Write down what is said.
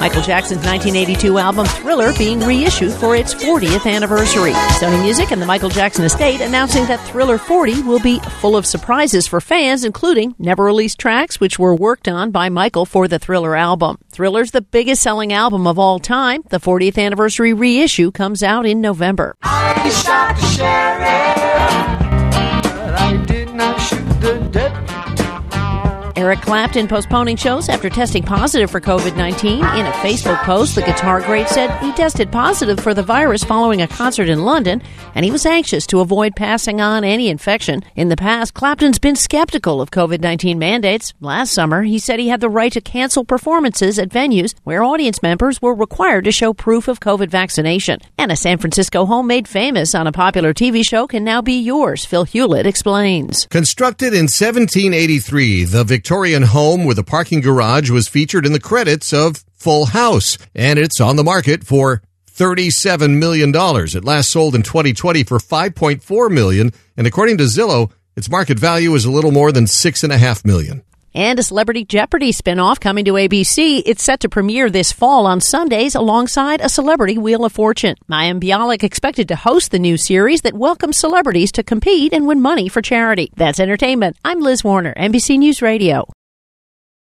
Michael Jackson's 1982 album Thriller being reissued for its 40th anniversary. Sony Music and the Michael Jackson estate announcing that Thriller 40 will be full of surprises for fans, including never-released tracks which were worked on by Michael for the Thriller album. Thriller's the biggest-selling album of all time. The 40th anniversary reissue comes out in November. I shot the sheriff, but I did not shoot the deputy. Eric Clapton postponing shows after testing positive for COVID-19. In a Facebook post, the guitar great said he tested positive for the virus following a concert in London, and he was anxious to avoid passing on any infection. In the past, Clapton's been skeptical of COVID-19 mandates. Last summer, he said he had the right to cancel performances at venues where audience members were required to show proof of COVID vaccination. And a San Francisco home made famous on a popular TV show can now be yours. Phil Hewlett explains. Constructed in 1783, the Victorian home with a parking garage was featured in the credits of Full House, and it's on the market for $37 million. It last sold in 2020 for $5.4 million, and according to Zillow, its market value is a little more than $6.5 million. And a Celebrity Jeopardy spinoff coming to ABC. It's set to premiere this fall on Sundays alongside a Celebrity Wheel of Fortune. Mayim Bialik expected to host the new series that welcomes celebrities to compete and win money for charity. That's entertainment. I'm Liz Warner, NBC News Radio.